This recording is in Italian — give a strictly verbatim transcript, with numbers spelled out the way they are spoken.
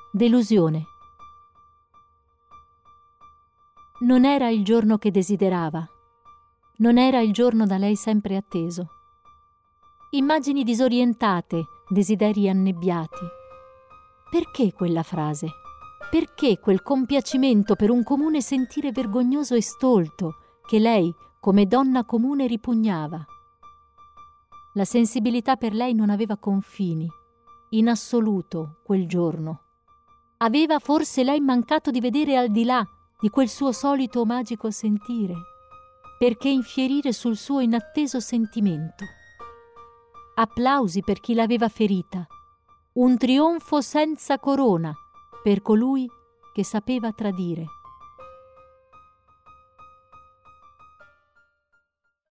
Delusione. Non era il giorno che desiderava, non era il giorno da lei sempre atteso. Immagini disorientate, desideri annebbiati. Perché quella frase? Perché quel compiacimento per un comune sentire vergognoso e stolto che lei, come donna comune, ripugnava? La sensibilità per lei non aveva confini, in assoluto, quel giorno. Aveva forse lei mancato di vedere al di là di quel suo solito magico sentire, perché infierire sul suo inatteso sentimento. Applausi per chi l'aveva ferita, un trionfo senza corona per colui che sapeva tradire.